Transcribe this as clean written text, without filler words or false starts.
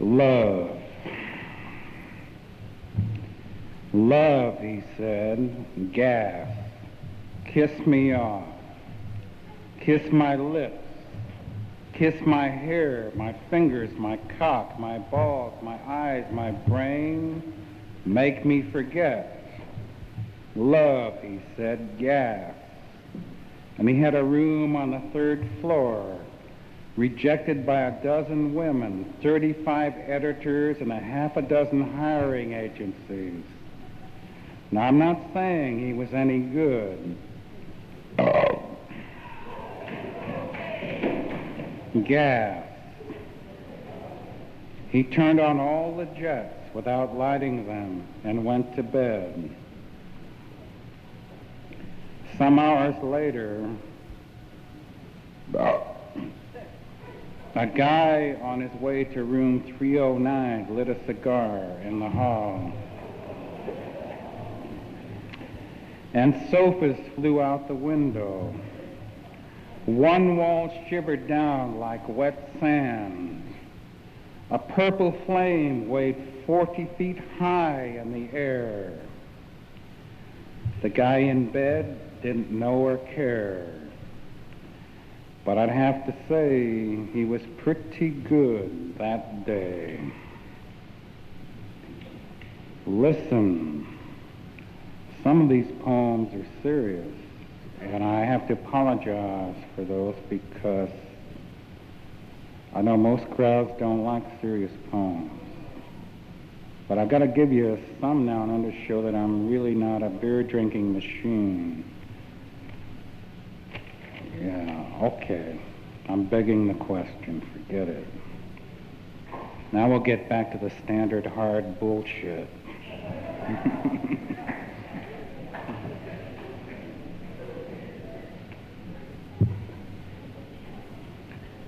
Love. Love, he said, gas. Kiss me off. Kiss my lips. Kiss my hair, my fingers, my cock, my balls, my eyes, my brain. Make me forget. Love, he said, gas. And he had a room on the 3rd floor, rejected by a dozen women, 35 editors, and a half a dozen hiring agencies. Now, I'm not saying he was any good. Gas. He turned on all the jets without lighting them and went to bed. Some hours later, a guy on his way to room 309 lit a cigar in the hall. And sofas flew out the window. One wall shivered down like wet sand. A purple flame waved 40 feet high in the air. The guy in bed didn't know or care. But I'd have to say he was pretty good that day. Listen, some of these poems are serious, and I have to apologize for those because I know most crowds don't like serious poems. But I've got to give you some now and then to show that I'm really not a beer-drinking machine. Yeah, okay. I'm begging the question. Forget it. Now we'll get back to the standard hard bullshit.